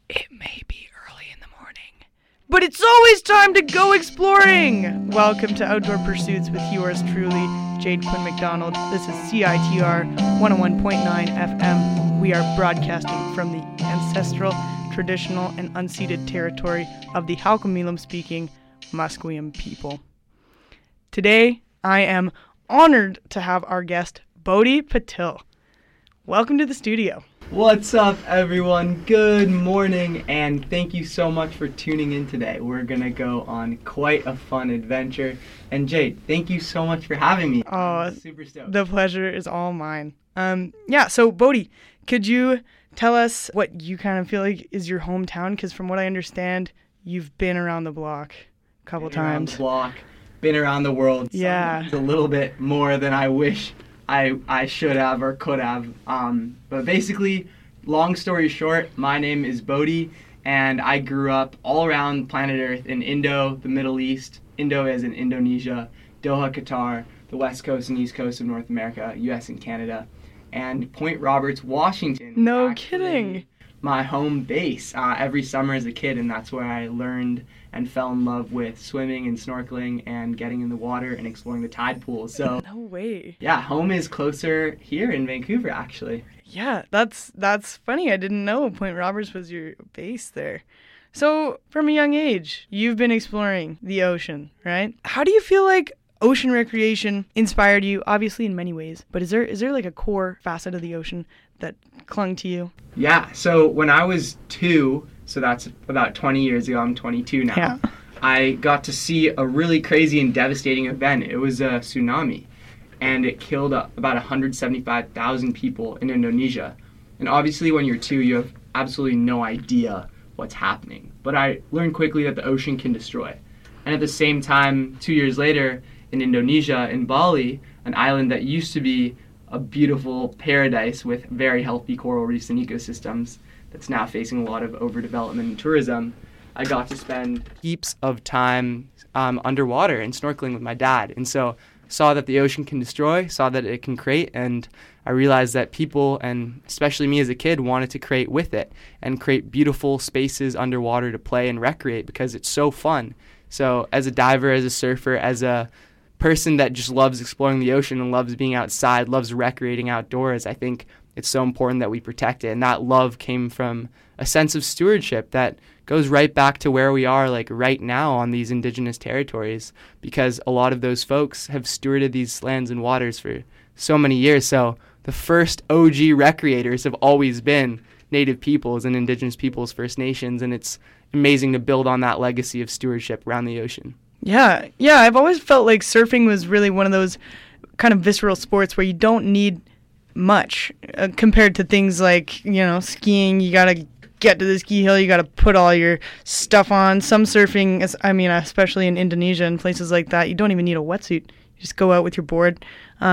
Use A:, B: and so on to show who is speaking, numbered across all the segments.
A: It may be early in the morning, but it's always time to go exploring! Welcome to Outdoor Pursuits with yours truly, Jade Quinn McDonald. This is CITR 101.9 FM. We are broadcasting from the ancestral, traditional, and unceded territory of the Halkomelem-speaking Musqueam people. Today, I am honored to have our guest, Bodhi Patil. Welcome to the studio.
B: What's up, everyone? Good morning, and thank you so much for tuning in today. We're going to go on quite a fun adventure. And Jade, thank you so much for having me. I'm super stoked.
A: The pleasure is all mine. So Bodhi, could you tell us what you kind of feel like is your hometown? Because from what I understand, you've been around the block a couple times.
B: Been around the world.
A: Yeah.
B: It's a little bit more than I wish I should have or could have. But basically, long story short, my name is Bodhi, and I grew up all around planet Earth in Indo, the Middle East. Indo as in Indonesia, Doha, Qatar, the west coast and east coast of North America, US and Canada, and Point Roberts, Washington.
A: No kidding.
B: My home base every summer as a kid, and that's where I learned and fell in love with swimming and snorkeling and getting in the water and exploring the tide pools. So
A: no way.
B: Yeah, home is closer here in Vancouver, actually.
A: Yeah, that's funny. I didn't know Point Roberts was your base there. So from a young age, you've been exploring the ocean, right? How do you feel like ocean recreation inspired you? Obviously in many ways, but is there like a core facet of the ocean that clung to you?
B: Yeah, so when I was 2, so that's about 20 years ago, I'm 22 now,
A: yeah.
B: I got to see a really crazy and devastating event. It was a tsunami, and it killed about 175,000 people in Indonesia. And obviously when you're 2, you have absolutely no idea what's happening. But I learned quickly that the ocean can destroy. And at the same time, 2 years later, in Indonesia, in Bali, an island that used to be a beautiful paradise with very healthy coral reefs and ecosystems that's now facing a lot of overdevelopment and tourism, I got to spend heaps of time underwater and snorkeling with my dad. And so saw that the ocean can destroy, saw that it can create, and I realized that people, and especially me as a kid, wanted to create with it and create beautiful spaces underwater to play and recreate because it's so fun. So as a diver, as a surfer, as a person that just loves exploring the ocean and loves being outside, loves recreating outdoors, I think it's so important that we protect it. And that love came from a sense of stewardship that goes right back to where we are like right now on these indigenous territories, because a lot of those folks have stewarded these lands and waters for so many years. So the first OG recreators have always been Native peoples and Indigenous peoples, First Nations, and it's amazing to build on that legacy of stewardship around the ocean.
A: Yeah, I've always felt like surfing was really one of those kind of visceral sports where you don't need much compared to things like, skiing. You got to get to the ski hill, you got to put all your stuff on. Some surfing, especially in Indonesia and places like that, you don't even need a wetsuit. You just go out with your board.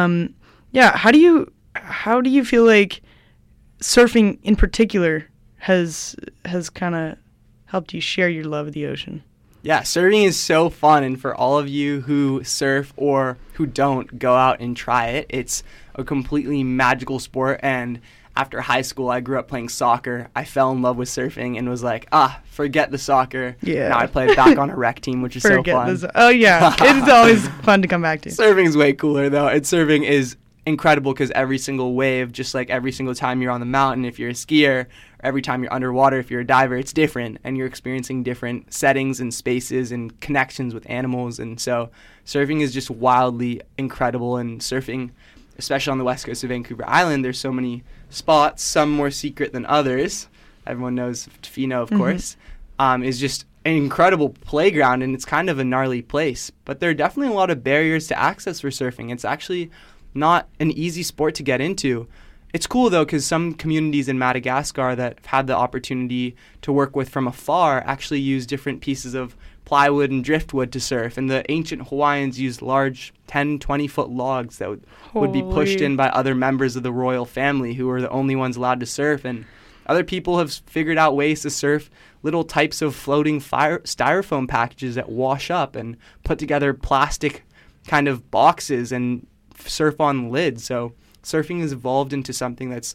A: How do you feel like surfing in particular has kind of helped you share your love of the ocean?
B: Yeah, surfing is so fun, and for all of you who surf or who don't, go out and try it. It's a completely magical sport, and after high school, I grew up playing soccer. I fell in love with surfing and was like, forget the soccer.
A: Yeah.
B: Now I play back on a rec team, which is so fun.
A: Oh, yeah. It's always fun to come back to.
B: Surfing's way cooler, though. Surfing is incredible because every single wave, just like every single time you're on the mountain, if you're a skier, or every time you're underwater, if you're a diver, it's different, and you're experiencing different settings and spaces and connections with animals. And so surfing is just wildly incredible. And surfing, especially on the west coast of Vancouver Island, there's so many spots, some more secret than others. Everyone knows Tofino, of course, is just an incredible playground, and it's kind of a gnarly place. But there are definitely a lot of barriers to access for surfing. It's actually not an easy sport to get into. It's cool, though, because some communities in Madagascar that have had the opportunity to work with from afar actually use different pieces of plywood and driftwood to surf. And the ancient Hawaiians used large 10, 20-foot logs that would be pushed in by other members of the royal family who were the only ones allowed to surf. And other people have figured out ways to surf little types of floating styrofoam packages that wash up and put together plastic kind of boxes and surf on lids. So surfing has evolved into something that's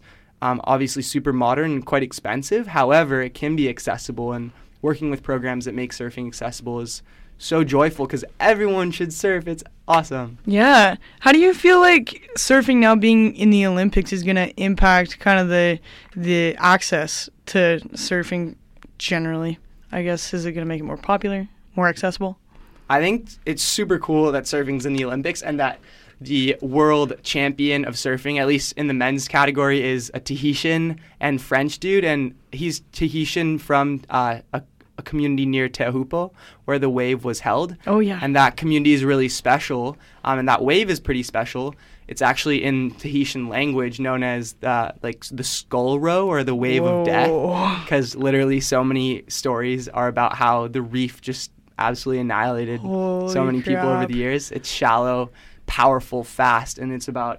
B: obviously super modern and quite expensive. However, it can be accessible, and working with programs that make surfing accessible is so joyful because everyone should surf. It's awesome.
A: Yeah. How do you feel like surfing now being in the Olympics is going to impact kind of the access to surfing generally? I guess, is it going to make it more popular, more accessible?
B: I think it's super cool that surfing's in the Olympics and that the world champion of surfing, at least in the men's category, is a Tahitian and French dude. And he's Tahitian from a community near Teahupo where the wave was held.
A: Oh, yeah.
B: And that community is really special. And that wave is pretty special. It's actually in Tahitian language known as the skull row or the wave of death. Because literally so many stories are about how the reef just absolutely annihilated so many people over the years. It's shallow, powerful, fast, and it's about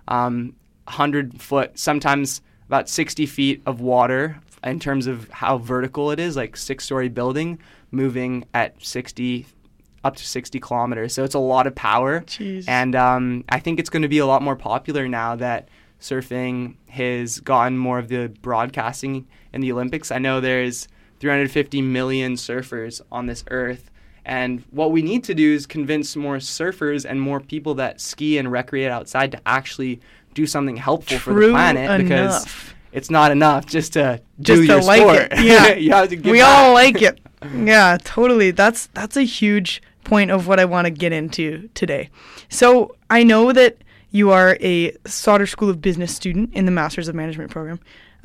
B: 100 foot, sometimes about 60 feet of water in terms of how vertical it is, like 6-story building moving at up to 60 kilometers. So it's a lot of power.
A: Jeez.
B: And I think it's going to be a lot more popular now that surfing has gotten more of the broadcasting in the Olympics. I know there's 350 million surfers on this earth. And what we need to do is convince more surfers and more people that ski and recreate outside to actually do something helpful for the planet. Because it's not enough just to do your
A: like
B: sport.
A: It. Yeah.
B: You have to give
A: we
B: back.
A: all like it. Yeah, totally. That's a huge point of what I want to get into today. So I know that you are a Sauder School of Business student in the Masters of Management program.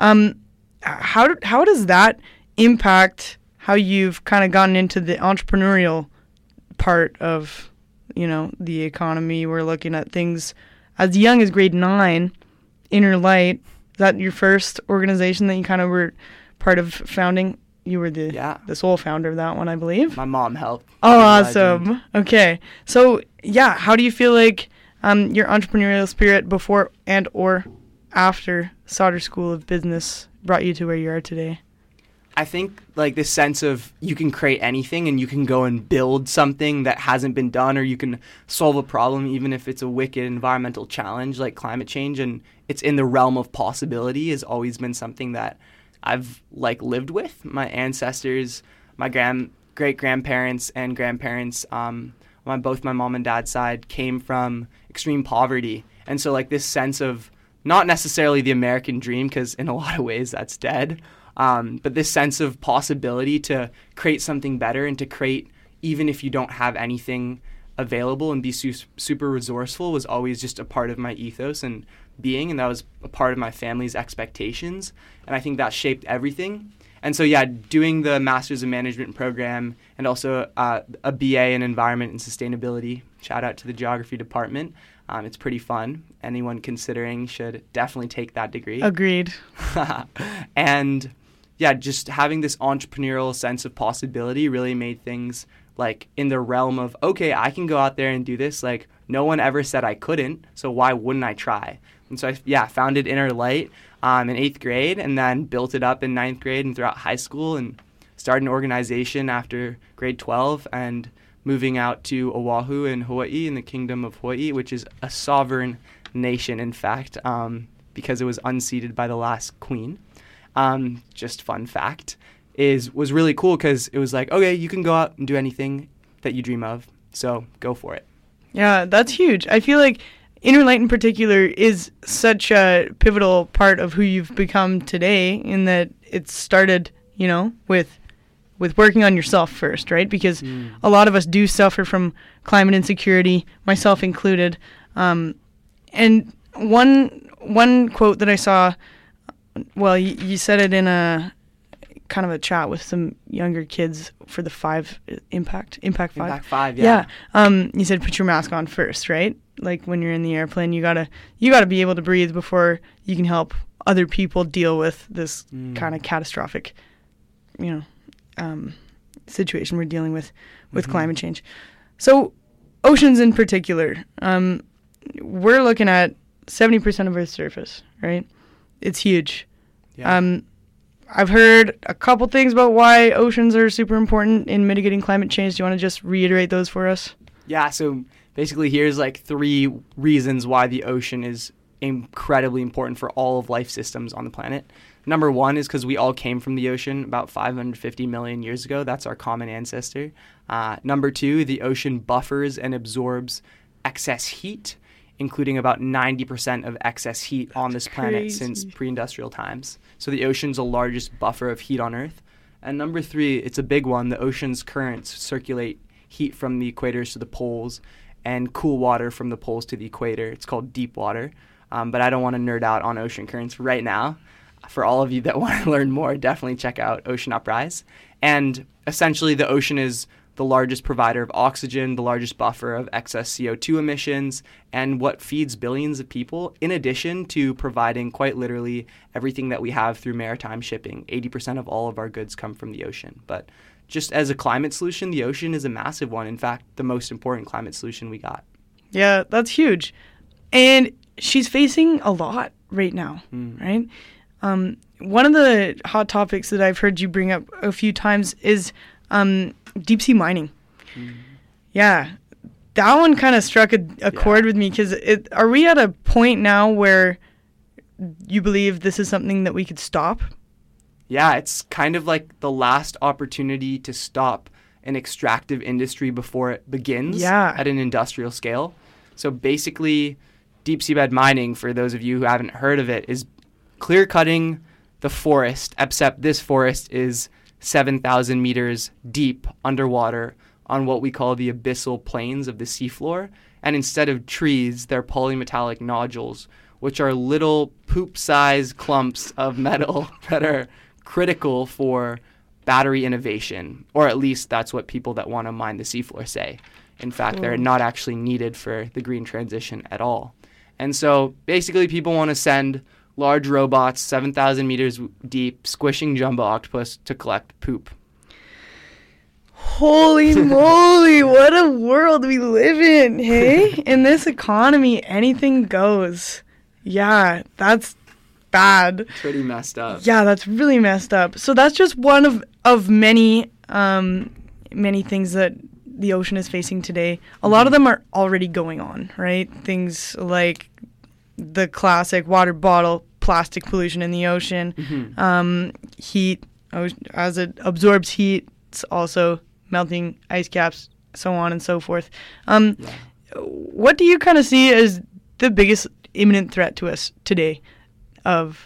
A: How does that impact how you've kind of gotten into the entrepreneurial part of, the economy? We're looking at things as young as grade 9, Inner Light. Is that your first organization that you kind of were part of founding? You were the sole founder of that one, I believe.
B: My mom helped.
A: Oh, awesome. Okay. So, yeah, how do you feel like your entrepreneurial spirit before and or after Sauder School of Business brought you to where you are today?
B: I think like this sense of you can create anything and you can go and build something that hasn't been done, or you can solve a problem even if it's a wicked environmental challenge like climate change, and it's in the realm of possibility has always been something that I've lived with. My ancestors, my great-grandparents and grandparents, both my mom and dad's side came from extreme poverty. And so this sense of not necessarily the American dream, because in a lot of ways that's dead, but this sense of possibility to create something better and to create, even if you don't have anything available, and be super resourceful was always just a part of my ethos and being, and that was a part of my family's expectations. And I think that shaped everything. And so, doing the Masters of Management program and also a BA in Environment and Sustainability, shout out to the Geography department. It's pretty fun. Anyone considering should definitely take that degree.
A: Agreed.
B: And just having this entrepreneurial sense of possibility really made things in the realm of, okay, I can go out there and do this. No one ever said I couldn't, so why wouldn't I try? And so I founded Inner Light in 8th grade, and then built it up in 9th grade and throughout high school, and started an organization after grade 12 and moving out to Oahu in Hawaii, in the Kingdom of Hawaii, which is a sovereign nation, in fact, because it was unceded by the last queen. Just fun fact, was really cool because it was okay, you can go out and do anything that you dream of, so go for it.
A: Yeah, that's huge. I feel like Inner Light in particular is such a pivotal part of who you've become today, in that it started, with working on yourself first, right? Because a lot of us do suffer from climate insecurity, myself included. And one quote that I saw, well, you said it in a kind of a chat with some younger kids for the Impact 5.
B: Impact 5, yeah.
A: You said put your mask on first, right? When you're in the airplane, you gotta be able to breathe before you can help other people deal with this kind of catastrophic, situation we're dealing with climate change. So oceans in particular, we're looking at 70% of Earth's surface, right? It's huge. Yeah. I've heard a couple things about why oceans are super important in mitigating climate change. Do you want to just reiterate those for us?
B: Yeah, so basically here's 3 reasons why the ocean is incredibly important for all of life systems on the planet. Number one is because we all came from the ocean about 550 million years ago. That's our common ancestor. Number two, the ocean buffers and absorbs excess heat, including about 90% of excess heat on this planet since pre-industrial times. So the ocean's the largest buffer of heat on Earth. And number three, it's a big one. The ocean's currents circulate heat from the equators to the poles and cool water from the poles to the equator. It's called deep water. But I don't want to nerd out on ocean currents right now. For all of you that want to learn more, definitely check out Ocean Uprise. And essentially, the ocean is the largest provider of oxygen, the largest buffer of excess CO2 emissions, and what feeds billions of people, in addition to providing quite literally everything that we have through maritime shipping. 80% of all of our goods come from the ocean. But just as a climate solution, the ocean is a massive one. In fact, the most important climate solution we got.
A: Yeah, that's huge. And she's facing a lot right now, right? One of the hot topics that I've heard you bring up a few times is deep sea mining. Yeah, that one kind of struck a chord with me because are we at a point now where you believe this is something that we could stop?
B: Yeah, it's kind of like the last opportunity to stop an extractive industry before it begins at an industrial scale. So basically, deep seabed mining, for those of you who haven't heard of it, is clear cutting the forest, except this forest is 7,000 meters deep underwater on what we call the abyssal plains of the seafloor. And instead of trees, they're polymetallic nodules, which are little poop-sized clumps of metal that are critical for battery innovation, or at least that's what people that want to mine the seafloor say. In fact, they're not actually needed for the green transition at all. And so basically people want to send large robots 7,000 meters deep, squishing jumbo octopus to collect poop.
A: Holy moly, what a world we live in, hey? In this economy, anything goes. Yeah, that's bad.
B: Pretty messed up.
A: Yeah, that's really messed up. So that's just one of many things that the ocean is facing today. A lot of them are already going on, right? Things like the classic water bottle, plastic pollution in the ocean, heat, as it absorbs heat, it's also melting ice caps, so on and so forth. What do you kind of see as the biggest imminent threat to us today of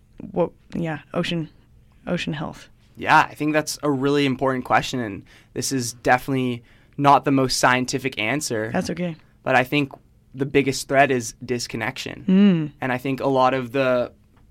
A: ocean health?
B: Yeah, I think that's a really important question, and this is definitely not the most scientific answer.
A: That's okay.
B: But I think the biggest threat is disconnection. And I think a lot of the,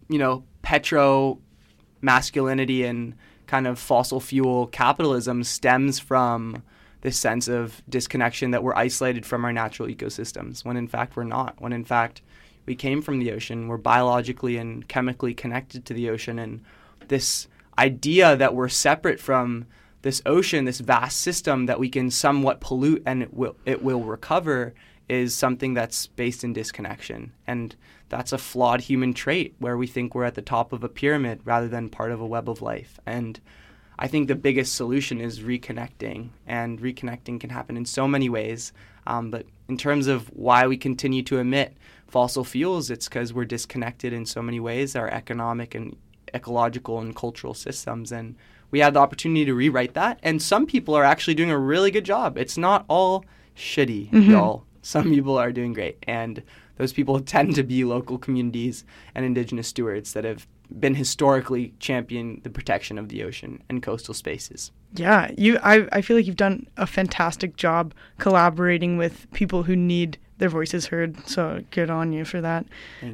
B: petro masculinity and kind of fossil fuel capitalism stems from this sense of disconnection, that we're isolated from our natural ecosystems, when in fact we're not. When in fact we came from the ocean, we're biologically and chemically connected to the ocean, and this idea that we're separate from this ocean, this vast system that we can somewhat pollute and it will recover, is something that's based in disconnection. And that's a flawed human trait, where we think we're at the top of a pyramid rather than part of a web of life. And I think the biggest solution is reconnecting, and reconnecting can happen in so many ways. But in terms of why we continue to emit fossil fuels, it's because we're disconnected in so many ways, our economic and ecological and cultural systems. And we had the opportunity to rewrite that. And some people are actually doing a really good job. It's not all shitty, y'all. Some people are doing great. And those people tend to be local communities and indigenous stewards that have been historically championing the protection of the ocean and coastal spaces.
A: Yeah, I feel like you've done a fantastic job collaborating with people who need their voices heard. So good on you for that.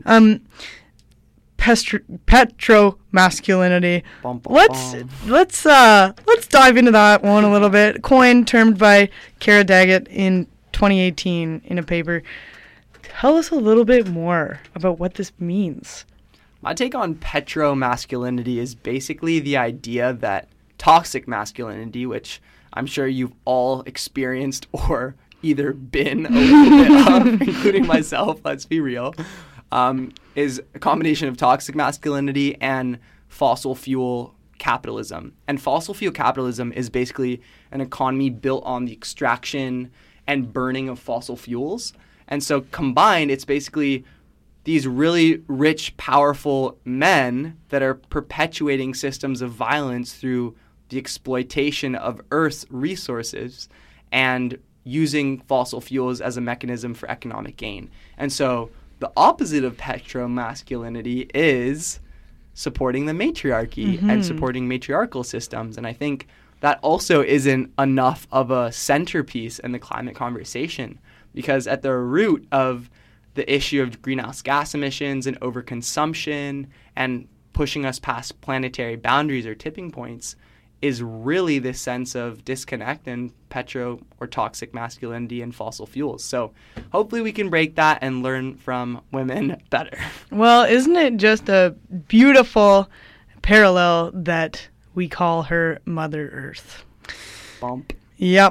A: Petro masculinity. Let's dive into that one a little bit. Termed by Kara Daggett in 2018 in a paper. Tell us a little bit more about what this means.
B: My take on petro-masculinity is basically the idea that toxic masculinity, which I'm sure you've all experienced or either been a little bit of, including myself, let's be real, is a combination of toxic masculinity and fossil fuel capitalism. And fossil fuel capitalism is basically an economy built on the extraction and burning of fossil fuels. And so combined, it's basically these really rich, powerful men that are perpetuating systems of violence through the exploitation of Earth's resources and using fossil fuels as a mechanism for economic gain. And so the opposite of petromasculinity is supporting the matriarchy and supporting matriarchal systems. And I think that also isn't enough of a centerpiece in the climate conversation, because at the root of the issue of greenhouse gas emissions and overconsumption and pushing us past planetary boundaries or tipping points is really this sense of disconnect and petro or toxic masculinity and fossil fuels. So hopefully we can break that and learn from women better.
A: Well, isn't it just a beautiful parallel that we call her Mother Earth?
B: Bump.
A: Yep.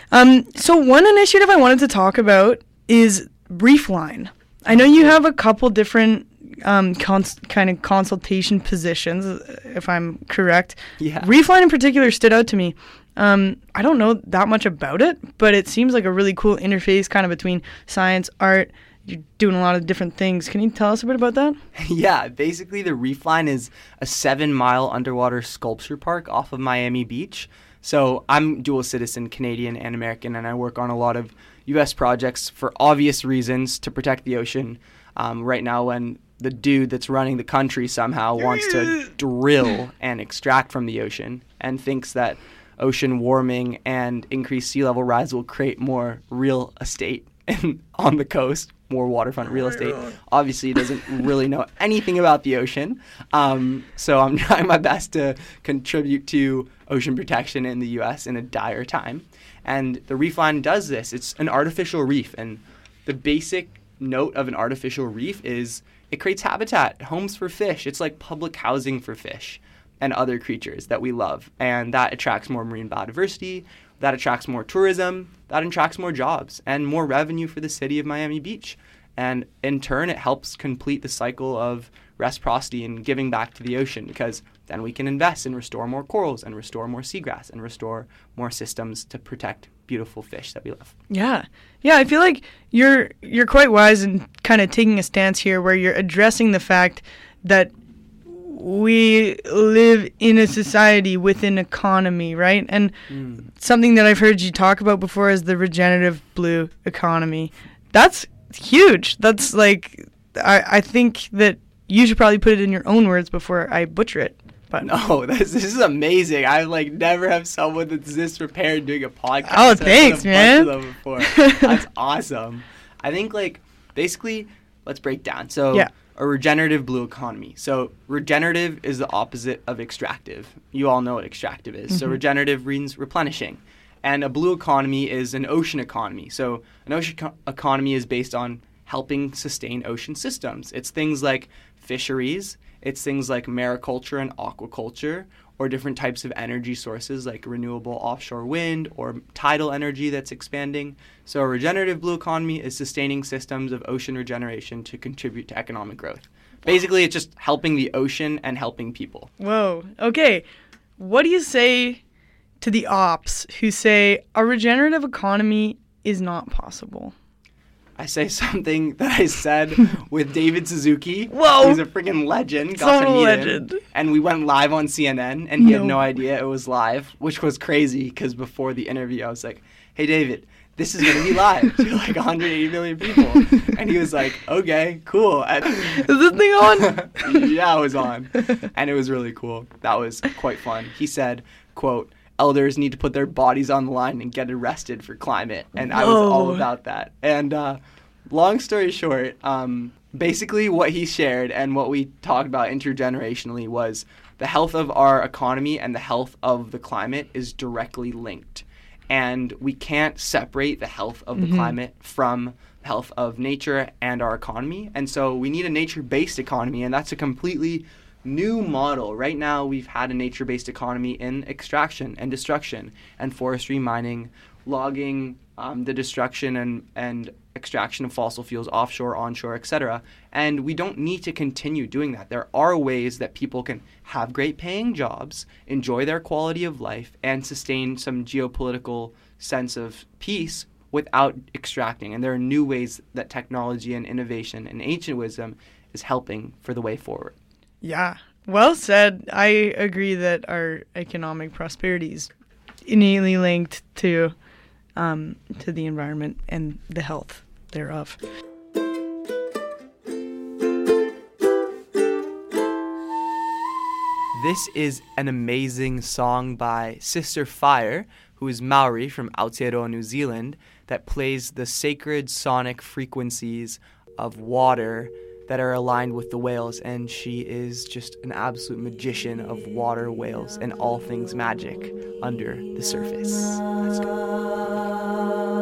A: So one initiative I wanted to talk about is Reefline. I know you have a couple different kind of consultation positions, if I'm correct.
B: Yeah.
A: Reefline in particular stood out to me. I don't know that much about it, but it seems like a really cool interface kind of between science, art. You're doing a lot of different things. Can you tell us a bit about that?
B: Yeah, basically the Reefline is a 7-mile underwater sculpture park off of Miami Beach. So I'm dual citizen, Canadian and American, and I work on a lot of U.S. projects for obvious reasons to protect the ocean. Right now, when the dude that's running the country somehow wants to drill and extract from the ocean and thinks that ocean warming and increased sea level rise will create more real estate on the coast, more waterfront real estate. Obviously, he doesn't really know anything about the ocean. So I'm trying my best to contribute to ocean protection in the U.S. in a dire time. And the Reefline does this. It's an artificial reef. And the basic note of an artificial reef is it creates habitat, homes for fish. It's like public housing for fish and other creatures that we love. And that attracts more marine biodiversity, that attracts more tourism, that attracts more jobs and more revenue for the city of Miami Beach. And in turn, it helps complete the cycle of reciprocity and giving back to the ocean, because then we can invest and restore more corals and restore more seagrass and restore more systems to protect beautiful fish that we love.
A: Yeah. Yeah, I feel like you're quite wise in kind of taking a stance here where you're addressing the fact that we live in a society with an economy, right? And something that I've heard you talk about before is the regenerative blue economy. That's huge. That's like, I think that you should probably put it in your own words before I butcher it. But
B: no, this is amazing. I never have someone that's this prepared doing a podcast.
A: Oh, thanks, man.
B: That's awesome. I think basically, let's break down. So
A: yeah.
B: A regenerative blue economy. So regenerative is the opposite of extractive. You all know what extractive is. So regenerative means replenishing. And a blue economy is an ocean economy. So an ocean economy is based on helping sustain ocean systems. It's things like fisheries. It's things like mariculture and aquaculture, or different types of energy sources like renewable offshore wind or tidal energy that's expanding. So a regenerative blue economy is sustaining systems of ocean regeneration to contribute to economic growth. Basically, it's just helping the ocean and helping people.
A: Whoa. Okay. What do you say to the ops who say a regenerative economy is not possible?
B: I say something that I said with David Suzuki.
A: Whoa.
B: He's a freaking legend.
A: Got to meet legend.
B: Him. And we went live on CNN, and he had no idea it was live, which was crazy, because before the interview, I was like, hey, David, this is going to be live to 180 million people. And he was like, okay, cool. And
A: is this thing on?
B: Yeah, it was on. And it was really cool. That was quite fun. He said, quote, elders need to put their bodies on the line and get arrested for climate. And I was all about that. And long story short, basically what he shared and what we talked about intergenerationally was the health of our economy and the health of the climate is directly linked. And we can't separate the health of the climate from the health of nature and our economy. And so we need a nature-based economy, and that's a completely new model. Right now, we've had a nature-based economy in extraction and destruction and forestry, mining, logging, the destruction and extraction of fossil fuels offshore, onshore, etc. And we don't need to continue doing that. There are ways that people can have great paying jobs, enjoy their quality of life, and sustain some geopolitical sense of peace without extracting. And there are new ways that technology and innovation and ancient wisdom is helping for the way forward.
A: Yeah, well said. I agree that our economic prosperity is innately linked to the environment and the health thereof.
B: This is an amazing song by Sister Fire, who is Maori from Aotearoa, New Zealand, that plays the sacred sonic frequencies of water that are aligned with the whales, and she is just an absolute magician of water, whales, and all things magic under the surface. Let's go.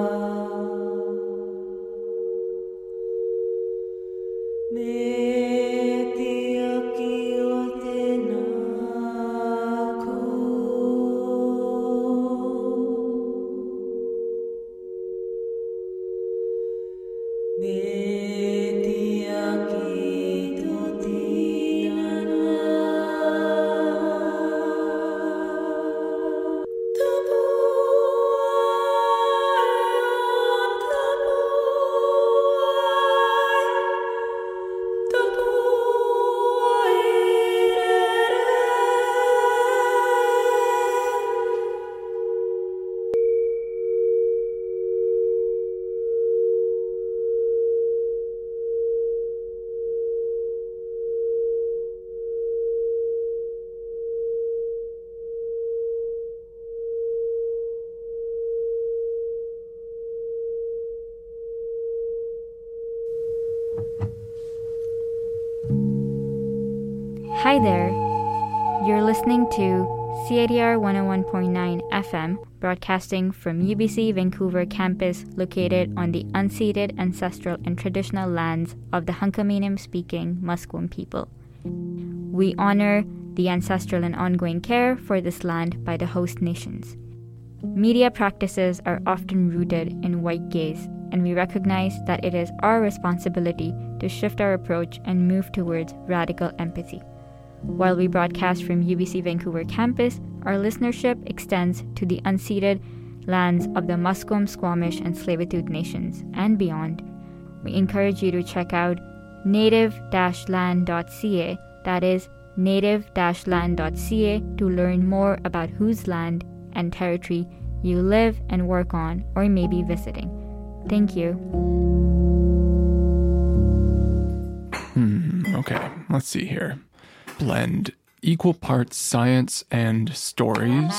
C: Hi there. You're listening to CITR 101.9 FM, broadcasting from UBC Vancouver campus located on the unceded ancestral and traditional lands of the Hunkaminam-speaking Musqueam people. We honor the ancestral and ongoing care for this land by the host nations. Media practices are often rooted in white gaze, and we recognize that it is our responsibility to shift our approach and move towards radical empathy. While we broadcast from UBC Vancouver campus, our listenership extends to the unceded lands of the Musqueam, Squamish, and Tsleil-Waututh nations and beyond. We encourage you to check out native-land.ca, that is native-land.ca, to learn more about whose land and territory you live and work on or may be visiting. Thank you.
D: Okay, let's see here. Blend equal parts science and stories.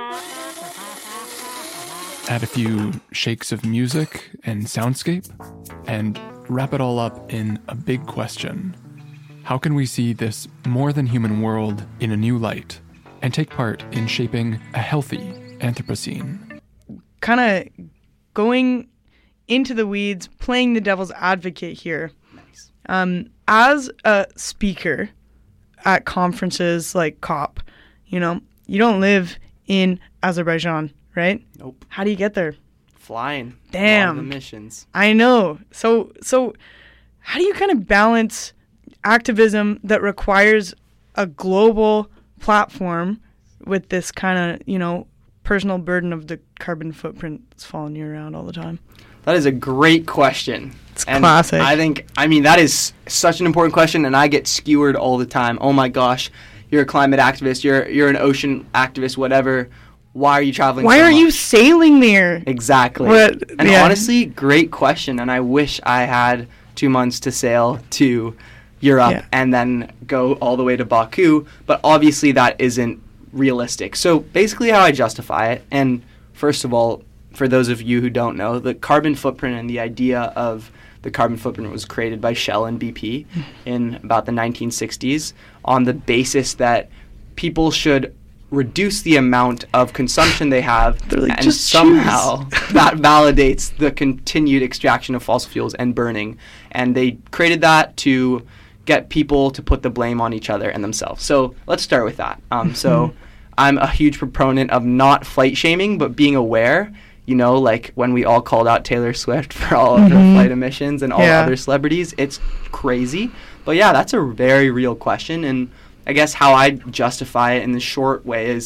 D: Add a few shakes of music and soundscape. And wrap it all up in a big question. How can we see this more than human world in a new light and take part in shaping a healthy Anthropocene?
A: Kind of going into the weeds, playing the devil's advocate here.
B: Nice.
A: As a speaker at conferences like COP, you don't live in Azerbaijan, right?
B: Nope.
A: How do you get there?
B: Flying.
A: Damn.
B: Long emissions.
A: I know. So how do you kind of balance activism that requires a global platform with this kind of, personal burden of the carbon footprint that's following you around all the time?
B: That is a great question.
A: It's classic.
B: That is such an important question, and I get skewered all the time. Oh my gosh, you're a climate activist, you're an ocean activist, whatever. Why are you traveling
A: Why
B: so
A: are
B: much?
A: you sailing there?
B: Exactly. Honestly, great question, and I wish I had 2 months to sail to Europe and then go all the way to Baku, but obviously that isn't realistic. So basically how I justify it, and first of all, for those of you who don't know, the carbon footprint and the idea of the carbon footprint was created by Shell and BP in about the 1960s on the basis that people should reduce the amount of consumption they have,
A: like,
B: and somehow that validates the continued extraction of fossil fuels and burning. And they created that to get people to put the blame on each other and themselves. So let's start with that. So I'm a huge proponent of not flight shaming, but being aware. Like when we all called out Taylor Swift for all of her flight emissions and all other celebrities, it's crazy. But yeah, that's a very real question. And I guess how I justify it in the short way is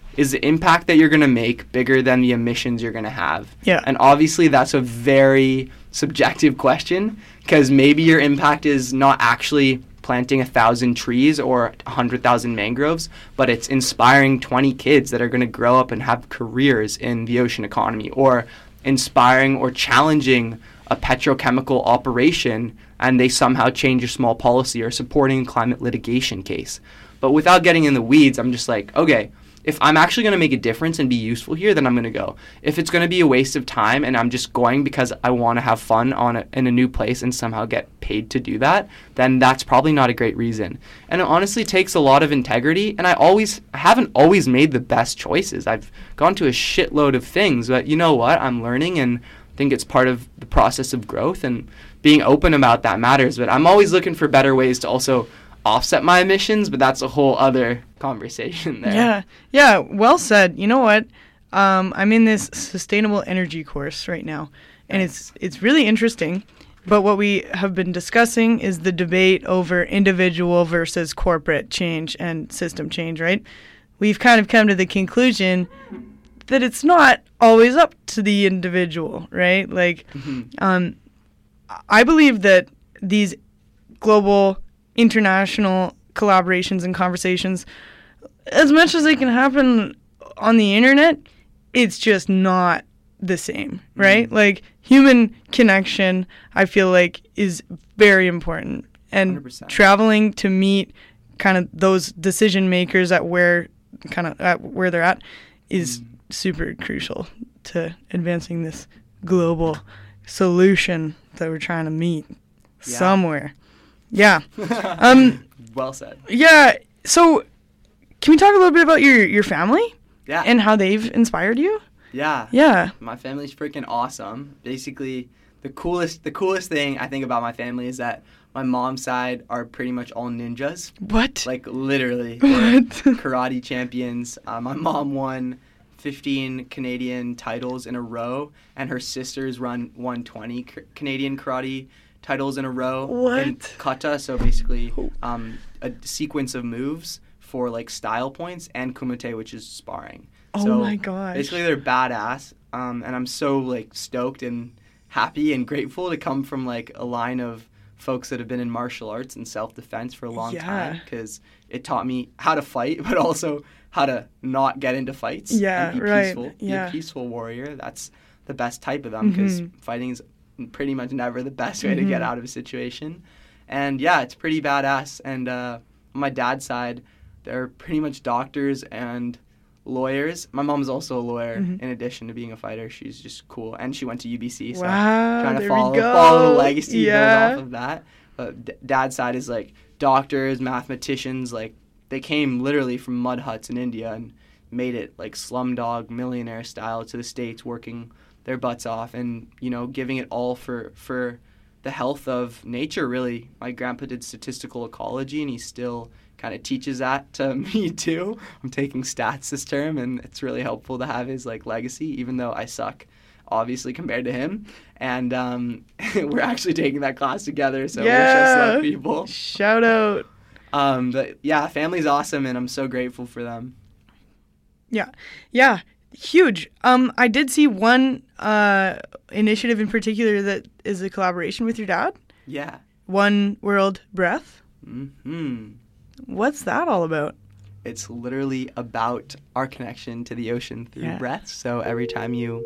B: is the impact that you're going to make bigger than the emissions you're going to have?
A: Yeah.
B: And obviously that's a very subjective question, because maybe your impact is not actually planting 1,000 trees or 100,000 mangroves, but it's inspiring 20 kids that are going to grow up and have careers in the ocean economy, or inspiring or challenging a petrochemical operation and they somehow change a small policy, or supporting a climate litigation case. But without getting in the weeds, I'm just like, okay, if I'm actually going to make a difference and be useful here, then I'm going to go. If it's going to be a waste of time and I'm just going because I want to have fun in a new place and somehow get paid to do that, then that's probably not a great reason. And it honestly takes a lot of integrity, and I haven't always made the best choices. I've gone to a shitload of things, but you know what? I'm learning, and I think it's part of the process of growth, and being open about that matters. But I'm always looking for better ways to also offset my emissions, but that's a whole other conversation there.
A: Yeah, well said. You know what? I'm in this sustainable energy course right now, and it's really interesting. But what we have been discussing is the debate over individual versus corporate change and system change, right? We've kind of come to the conclusion that it's not always up to the individual, right? Like, I believe that these global, international collaborations and conversations, as much as they can happen on the internet, it's just not the same, right? Like, human connection, I feel like, is very important. And
B: 100%.
A: Traveling to meet kind of those decision makers at where they're at is super crucial to advancing this global solution that we're trying to meet somewhere. Yeah.
B: Well said.
A: Yeah. So, can we talk a little bit about your family?
B: Yeah.
A: And how they've inspired you?
B: Yeah.
A: Yeah.
B: My family's freaking awesome. Basically, the coolest thing I think about my family is that my mom's side are pretty much all ninjas.
A: What?
B: Like, literally.
A: What?
B: Karate champions. My mom won 15 Canadian titles in a row, and her sisters won 20 Canadian karate titles in a row.
A: What?
B: In kata, so basically a sequence of moves for like style points, and kumite, which is sparring.
A: Oh
B: so
A: my gosh.
B: Basically, they're badass, and I'm so like stoked and happy and grateful to come from like a line of folks that have been in martial arts and self-defense for a long time, because it taught me how to fight, but also how to not get into fights.
A: Yeah,
B: and be
A: right.
B: peaceful.
A: Yeah.
B: Be a peaceful warrior. That's the best type of them, because fighting is pretty much never the best way to get out of a situation. And yeah, it's pretty badass. And on my dad's side, they're pretty much doctors and lawyers. My mom's also a lawyer in addition to being a fighter. She's just cool, and she went to UBC, so
A: Wow,
B: trying to
A: there
B: follow
A: we go.
B: the legacy built
A: Yeah.
B: off of that. But dad's side is like doctors, mathematicians. Like, they came literally from mud huts in India and made it like Slumdog Millionaire style to the States, working their butts off and, you know, giving it all for the health of nature, really. My grandpa did statistical ecology, and he still kind of teaches that to me too. I'm taking stats this term, and it's really helpful to have his like legacy, even though I suck obviously compared to him. And we're actually taking that class together, so we're just like people.
A: Shout out.
B: But yeah, family's awesome, and I'm so grateful for them.
A: Yeah, huge. I did see one initiative in particular that is a collaboration with your dad.
B: Yeah.
A: One World Breath. What's that all about?
B: It's literally about our connection to the ocean through breath. So every time you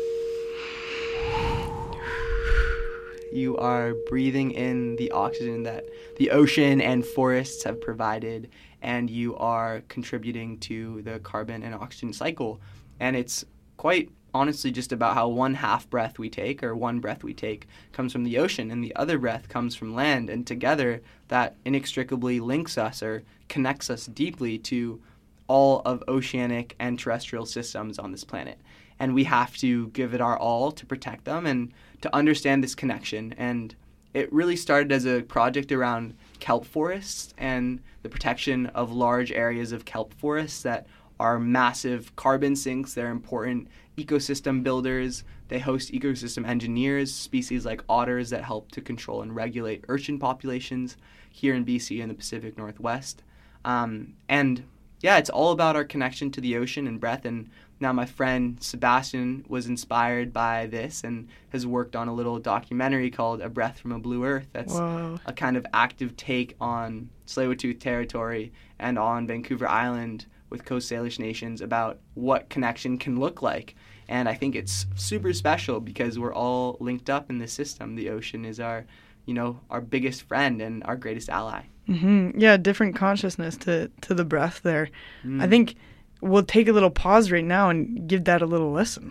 B: are breathing in the oxygen that the ocean and forests have provided, and you are contributing to the carbon and oxygen cycle. And it's quite honestly just about how one half breath we take, or one breath we take, comes from the ocean, and the other breath comes from land. And together that inextricably links us or connects us deeply to all of oceanic and terrestrial systems on this planet. And we have to give it our all to protect them and to understand this connection. And it really started as a project around kelp forests and the protection of large areas of kelp forests that are massive carbon sinks. They're important ecosystem builders. They host ecosystem engineers, species like otters that help to control and regulate urchin populations here in BC and the Pacific Northwest. And yeah, it's all about our connection to the ocean and breath. And now my friend Sebastian was inspired by this and has worked on a little documentary called A Breath from a Blue Earth. That's
A: Whoa.
B: a kind of active take on Tsleil-Waututh territory and on Vancouver Island with Coast Salish nations about what connection can look like. And I think it's super special because we're all linked up in this system. The ocean is our biggest friend and our greatest ally.
A: Mm-hmm. Yeah, different consciousness to the breath there. I think we'll take a little pause right now and give that a little listen.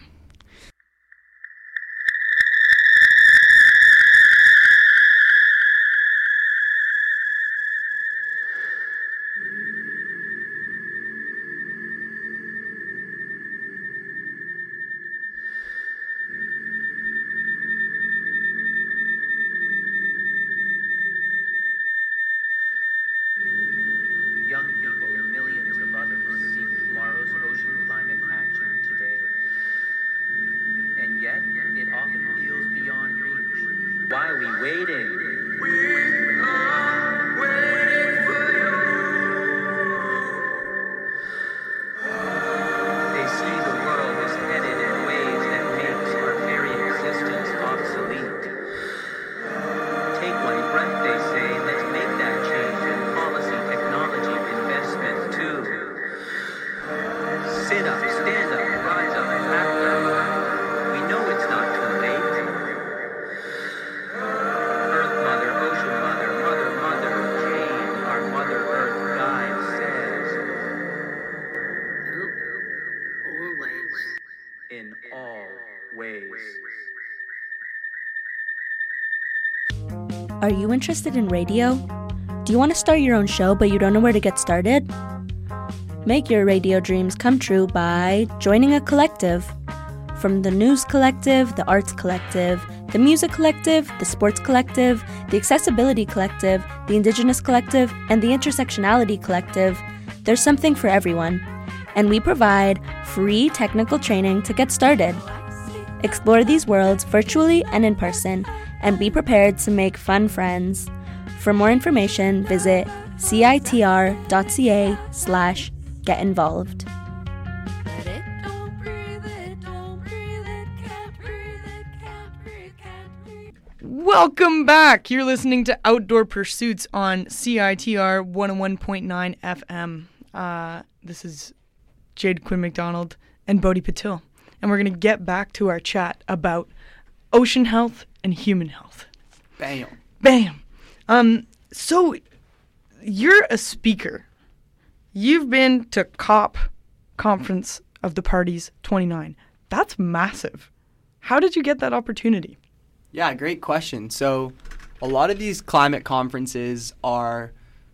E: Young people and millions of others seek tomorrow's ocean climate action today. And yet, it often feels beyond reach. Why are we waiting? We are waiting for you. They see the world is headed in ways that makes our very existence obsolete. Take one breath, they say, let's make that change in policy, technology, investment too. Sit up, stand up, rise up, act up. We know it's not too late. Earth Mother, Ocean Mother, Mother, Mother, Jane, our Mother Earth guide says. Always. In all ways.
F: Are you interested in radio? Do you want to start your own show but you don't know where to get started? Make your radio dreams come true by joining a collective. From the News Collective, the Arts Collective, the Music Collective, the Sports Collective, the Accessibility Collective, the Indigenous Collective, and the Intersectionality Collective, there's something for everyone. And we provide free technical training to get started. Explore these worlds virtually and in person, and be prepared to make fun friends. For more information, visit citr.ca/get-involved.
A: Welcome back. You're listening to Outdoor Pursuits on CITR 101.9 FM. This is Jade Quinn McDonald and Bodhi Patil. And we're going to get back to our chat about ocean health and human health.
B: Bam.
A: Bam. So you're a speaker. You've been to COP, Conference of the Parties 29. That's massive. How did you get that opportunity?
B: Yeah, great question. So a lot of these climate conferences are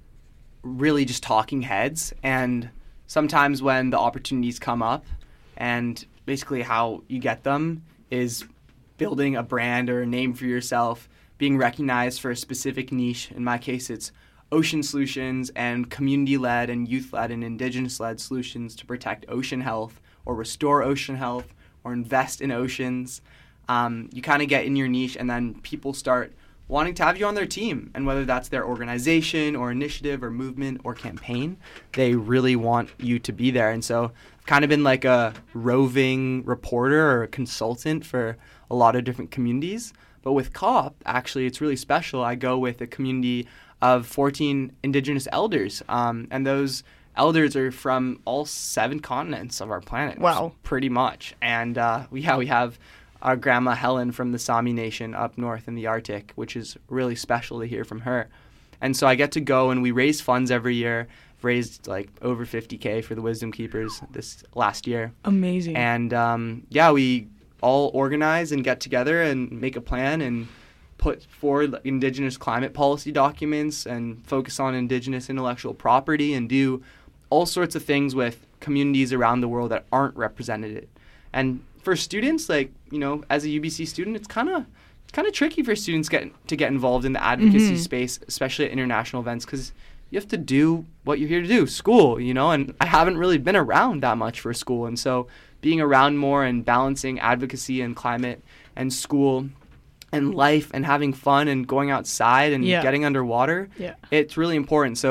B: really just talking heads, and sometimes when the opportunities come up, and basically how you get them is building a brand or a name for yourself, being recognized for a specific niche. In my case, it's ocean solutions and community-led and youth-led and indigenous-led solutions to protect ocean health or restore ocean health or invest in oceans. You kind of get in your niche, and then people start wanting to have you on their team. And whether that's their organization or initiative or movement or campaign, they really want you to be there. And so I've kind of been like a roving reporter or a consultant for a lot of different communities. But with COP, actually, it's really special. I go with a community of 14 Indigenous elders, and those elders are from all 7 continents of our planet.
A: Wow.
B: Pretty much. And we have our grandma Helen from the Sami Nation up north in the Arctic, which is really special to hear from her. And so I get to go, and we raise funds every year. I've raised like over $50K for the Wisdom Keepers this last year.
A: Amazing.
B: And we all organize and get together and make a plan and put forward Indigenous climate policy documents and focus on Indigenous intellectual property and do all sorts of things with communities around the world that aren't represented. And for students, like, you know, as a UBC student, it's kind of tricky for students to get involved in the advocacy space, especially at international events, because you have to do what you're here to do, school, you know, and I haven't really been around that much for school. And so being around more and balancing advocacy and climate and school and life and having fun and going outside and getting underwater, it's really important. So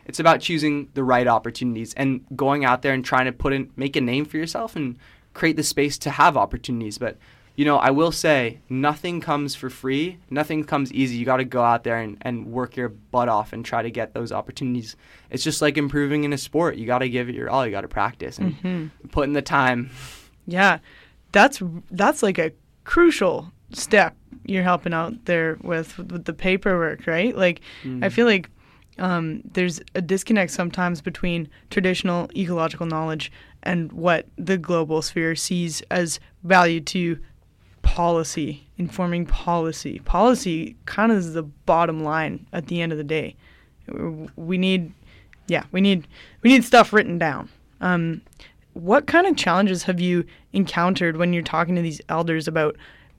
B: it's about choosing the right opportunities and going out there and trying to make a name for yourself and create the space to have opportunities. But I will say nothing comes for free. Nothing comes easy. You got to go out there and work your butt off and try to get those opportunities. It's just like improving in a sport. You got to give it your all. You got to practice and put in the time.
A: Yeah, that's like a crucial step you're helping out there with the paperwork, right? Like, I feel like there's a disconnect sometimes between traditional ecological knowledge and what the global sphere sees as value to policy, informing policy. Policy kind of is the bottom line at the end of the day. We need stuff written down. What kind of challenges have you encountered when you're talking to these elders about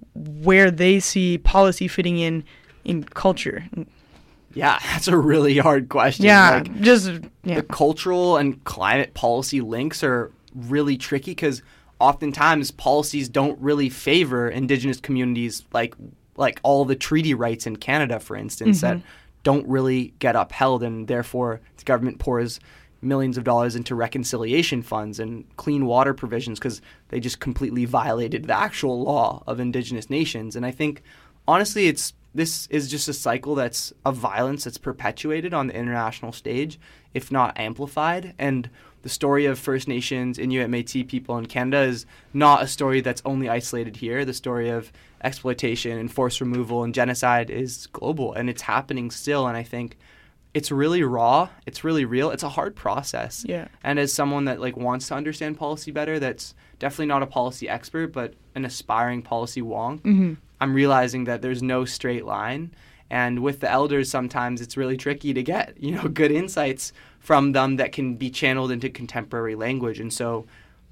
A: where they see policy fitting in culture?
B: Yeah, that's a really hard question.
A: Yeah,
B: The cultural and climate policy links are really tricky because oftentimes policies don't really favor Indigenous communities, like all the treaty rights in Canada, for instance, that don't really get upheld, and therefore the government pours millions of dollars into reconciliation funds and clean water provisions because they just completely violated the actual law of Indigenous nations. And I think, honestly, this is just a cycle that's of violence that's perpetuated on the international stage, if not amplified. And the story of First Nations, Inuit, Métis people in Canada is not a story that's only isolated here. The story of exploitation and forced removal and genocide is global, and it's happening still. And I think it's really raw. It's really real. It's a hard process.
A: Yeah.
B: And as someone that wants to understand policy better, that's definitely not a policy expert, but an aspiring policy wonk, I'm realizing that there's no straight line. And with the elders, sometimes it's really tricky to get, good insights from them that can be channeled into contemporary language. And so,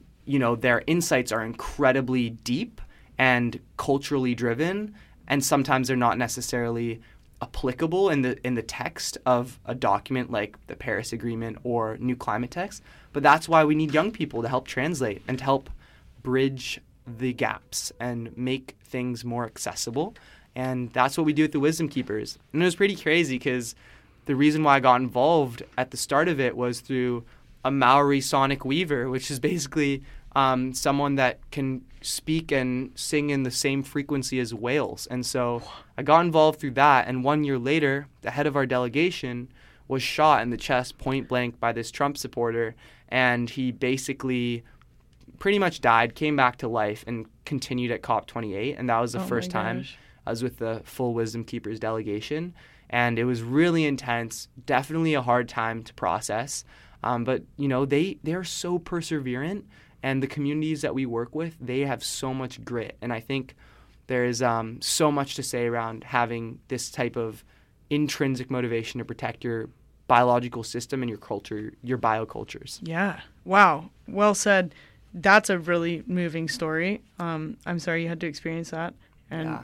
B: their insights are incredibly deep and culturally driven, and sometimes they're not necessarily applicable in the text of a document like the Paris Agreement or new climate text. But that's why we need young people to help translate and to help bridge the gaps and make things more accessible. And that's what we do with the Wisdom Keepers. And it was pretty crazy because the reason why I got involved at the start of it was through a Maori sonic weaver, which is basically someone that can speak and sing in the same frequency as whales. And so I got involved through that. And 1 year later, the head of our delegation was shot in the chest point blank by this Trump supporter. And he basically pretty much died, came back to life, and continued at COP28. And that was the first time I was with the full Wisdom Keepers delegation. And it was really intense, definitely a hard time to process. But, they are so perseverant. And the communities that we work with, they have so much grit. And I think there's so much to say around having this type of intrinsic motivation to protect your biological system and your culture, your biocultures.
A: Yeah. Wow. Well said. That's a really moving story. I'm sorry you had to experience that. And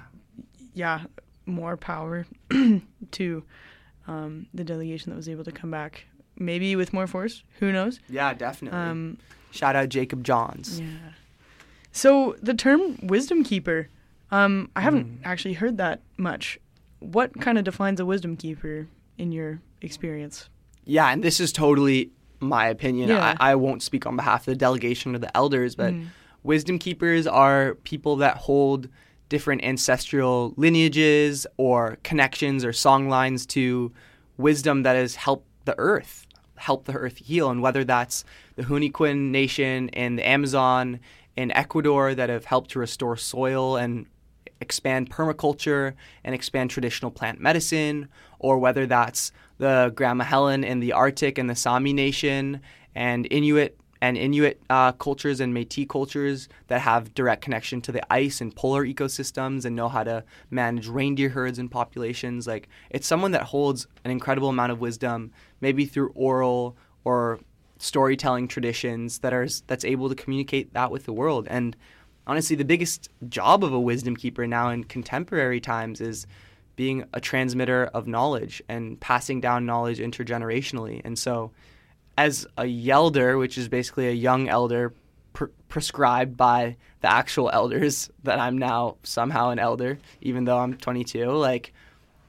A: more power to the delegation that was able to come back. Maybe with more force. Who knows?
B: Yeah, definitely. Shout out Jacob Johns.
A: Yeah. So the term wisdom keeper, I haven't actually heard that much. What kind of defines a wisdom keeper in your experience?
B: Yeah, and this is totally my opinion.
A: Yeah.
B: I won't speak on behalf of the delegation or the elders, but wisdom keepers are people that hold different ancestral lineages or connections or song lines to wisdom that has helped the earth heal. And whether that's the Huniquin Nation in the Amazon in Ecuador that have helped to restore soil and expand permaculture and expand traditional plant medicine, or whether that's the Grandma Helen in the Arctic and the Sami Nation and Inuit cultures and Métis cultures that have direct connection to the ice and polar ecosystems and know how to manage reindeer herds and populations. Like, it's someone that holds an incredible amount of wisdom, maybe through oral or storytelling traditions that's able to communicate that with the world. And honestly, the biggest job of a wisdom keeper now in contemporary times is being a transmitter of knowledge and passing down knowledge intergenerationally. And so as a Yelder, which is basically a young elder prescribed by the actual elders, that I'm now somehow an elder, even though I'm 22,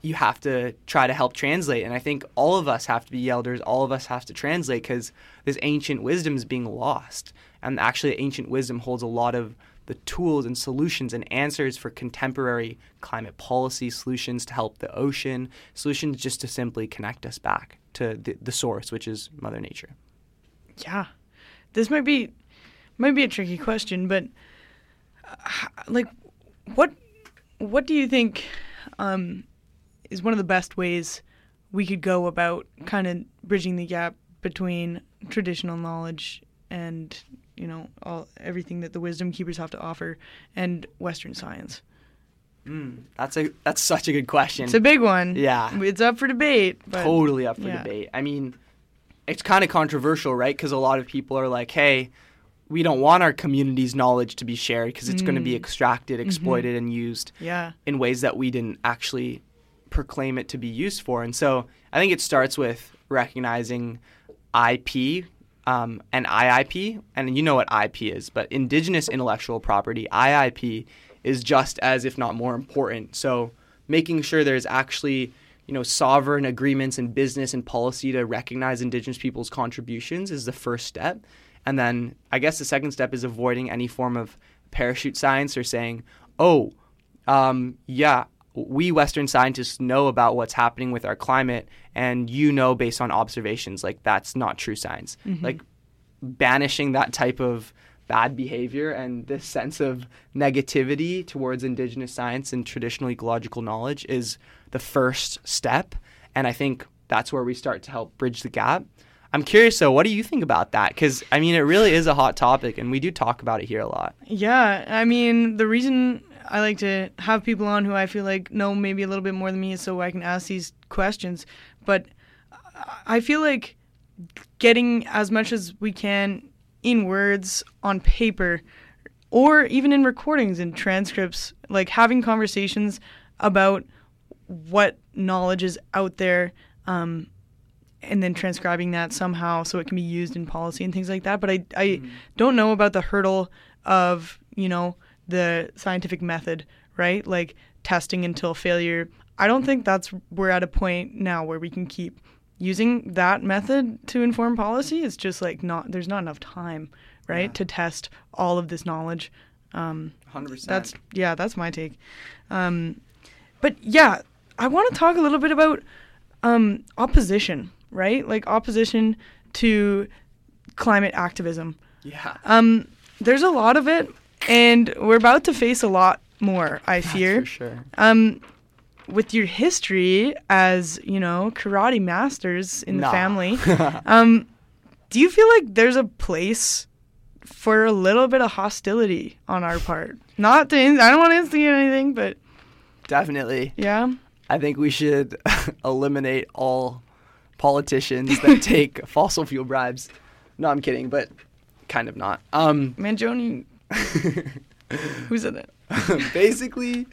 B: you have to try to help translate. And I think all of us have to be elders. All of us have to translate because this ancient wisdom is being lost. And actually, ancient wisdom holds a lot of the tools and solutions and answers for contemporary climate policy, solutions to help the ocean, solutions just to simply connect us back to the source, which is Mother Nature.
A: Yeah. This might be a tricky question, but like, what do you think is one of the best ways we could go about kind of bridging the gap between traditional knowledge and, you know, everything that the wisdom keepers have to offer and Western science?
B: That's such a good question.
A: It's a big one.
B: Yeah.
A: It's up for debate. But
B: totally up for debate. I mean, it's kind of controversial, right? Because a lot of people are like, hey, we don't want our community's knowledge to be shared because it's going to be extracted, exploited, and used in ways that we didn't actually proclaim it to be used for. And so I think it starts with recognizing IP and IIP. And you know what IP is, but Indigenous intellectual property, IIP, is just as, if not more important. So making sure there's actually, you know, sovereign agreements in business and policy to recognize Indigenous people's contributions is the first step. And then I guess the second step is avoiding any form of parachute science or saying, we Western scientists know about what's happening with our climate and you know based on observations. Like, that's not true science. Like, banishing that type of bad behavior and this sense of negativity towards Indigenous science and traditional ecological knowledge is the first step. And I think that's where we start to help bridge the gap. I'm curious, though, what do you think about that? Because, I mean, it really is a hot topic, and we do talk about it here a lot.
A: Yeah, I mean, the reason I like to have people on who I feel like know maybe a little bit more than me is so I can ask these questions. But I feel like getting as much as we can in words, on paper, or even in recordings and transcripts, like having conversations about what knowledge is out there, and then transcribing that somehow so it can be used in policy and things like that. But I don't know about the hurdle of, you know, the scientific method, right? Like testing until failure. I don't think we're at a point now where we can keep using that method to inform policy. It's just like there's not enough time, right, to test all of this knowledge.
B: 100%.
A: That's my take. But yeah, I want to talk a little bit about opposition, right? Like opposition to climate activism.
B: Yeah.
A: There's a lot of it, and we're about to face a lot more, I fear.
B: That's for sure.
A: With your history as, you know, karate masters in the family, do you feel like there's a place for a little bit of hostility on our part? I don't want to instigate anything, but...
B: Definitely.
A: Yeah?
B: I think we should eliminate all politicians that take fossil fuel bribes. No, I'm kidding, but kind of not.
A: Mangione... Who said that?
B: Basically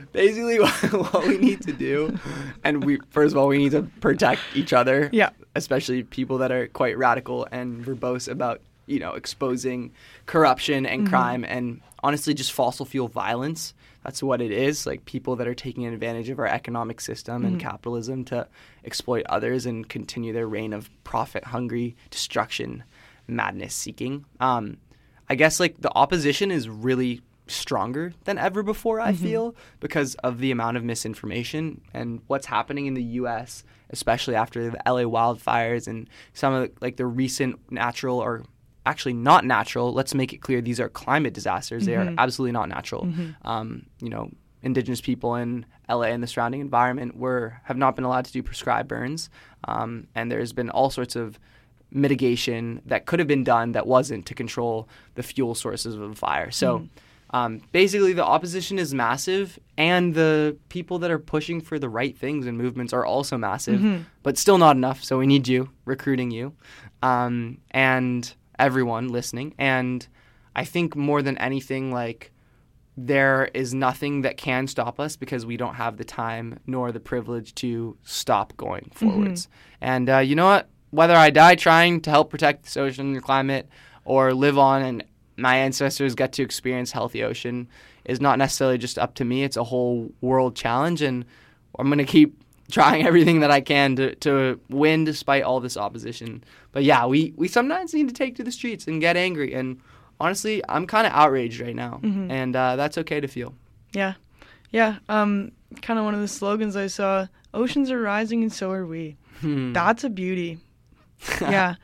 B: what we need to do, and first of all, we need to protect each other.
A: Yeah.
B: Especially people that are quite radical and verbose about, you know, exposing corruption and crime and honestly just fossil fuel violence. That's what it is. Like people that are taking advantage of our economic system and capitalism to exploit others and continue their reign of profit-hungry destruction, madness seeking. I guess like the opposition is really stronger than ever before, I feel, because of the amount of misinformation and what's happening in the U.S., especially after the LA wildfires and some of the recent natural, or actually not natural, let's make it clear, these are climate disasters. They are absolutely not natural. You know, Indigenous people in LA and the surrounding environment have not been allowed to do prescribed burns. And there's been all sorts of mitigation that could have been done that wasn't to control the fuel sources of the fire. So basically the opposition is massive, and the people that are pushing for the right things and movements are also massive, but still not enough. So we need you, recruiting you, and everyone listening. And I think more than anything, like, there is nothing that can stop us because we don't have the time nor the privilege to stop going forwards. And you know what? Whether I die trying to help protect this ocean and the climate, or live on and my ancestors get to experience healthy ocean, is not necessarily just up to me. It's a whole world challenge, and
G: I'm going to keep trying everything that I can to win despite all this opposition. But yeah, we sometimes need to take to the streets and get angry. And honestly, I'm kind of outraged right now. And that's okay to feel.
A: Yeah. Yeah. Kind of one of the slogans I saw, oceans are rising and so are we. That's a beauty. Yeah.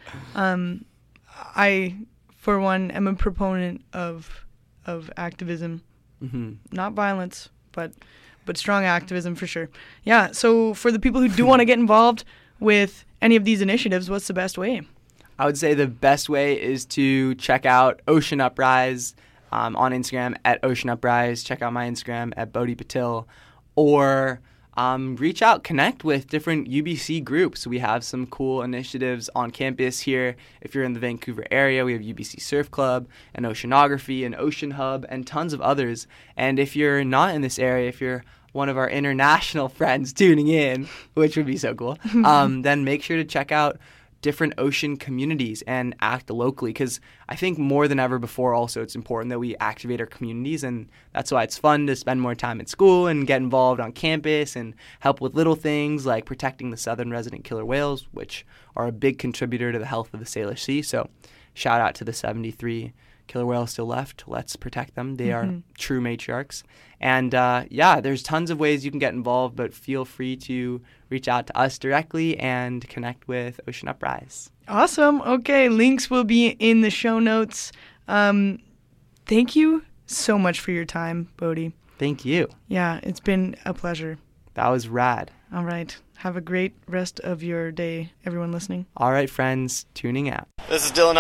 A: I, for one, am a proponent of activism. Not violence, but strong activism for sure. Yeah, so for the people who do want to get involved with any of these initiatives, what's the best way?
G: I would say the best way is to check out Ocean Uprise on Instagram at Ocean Uprise. Check out my Instagram at Bodhi Patil. Or reach out, connect with different UBC groups. We have some cool initiatives on campus here. If you're in the Vancouver area, we have UBC Surf Club and Oceanography and Ocean Hub and tons of others. And if you're not in this area, if you're one of our international friends tuning in, which would be so cool, then make sure to check out different ocean communities and act locally, because I think more than ever before also it's important that we activate our communities, and that's why it's fun to spend more time at school and get involved on campus and help with little things like protecting the southern resident killer whales, which are a big contributor to the health of the Salish Sea. So shout out to the 73 killer whales still left. Let's protect them. They are true matriarchs. And yeah, there's tons of ways you can get involved, but feel free to reach out to us directly and connect with Ocean Uprise.
A: Awesome. Okay, links will be in the show notes. Thank you so much for your time, Bodhi.
G: Thank you.
A: Yeah, it's been a pleasure.
G: That was rad.
A: All right. Have a great rest of your day, everyone listening.
G: All right, friends, tuning out.
H: This is Dylan